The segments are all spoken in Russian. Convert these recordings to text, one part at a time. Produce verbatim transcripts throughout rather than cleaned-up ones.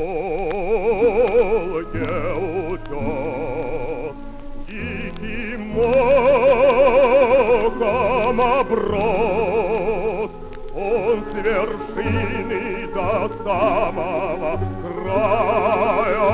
Волге утес, дикий моком оброс, он с вершины до самого края.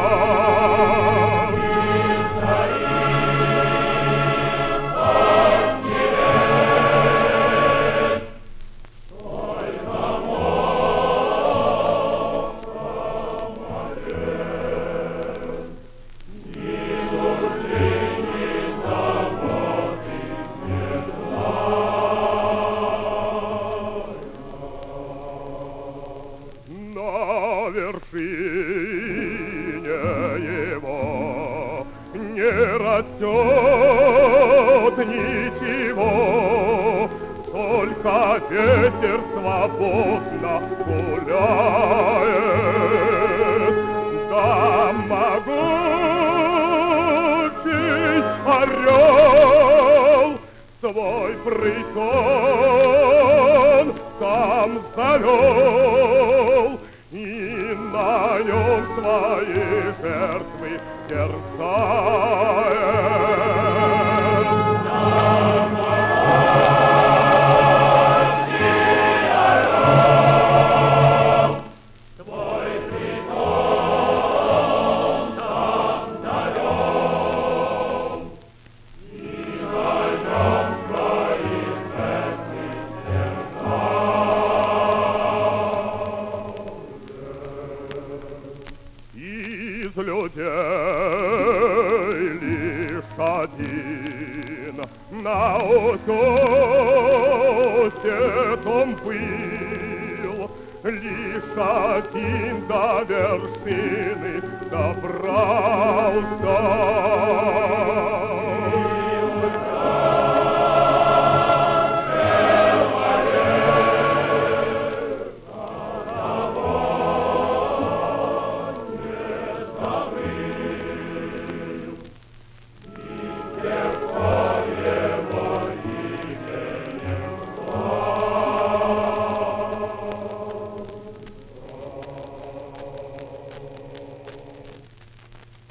На вершине его не растет ничего, только ветер свободно гуляет. Да могучий орел свой притон там завел, и на нем свои жертвы терзает. Могучий орел свой притон там завел, и на нем свои жертвы из людей лишь один на утёсе том был, лишь один до вершины добрался.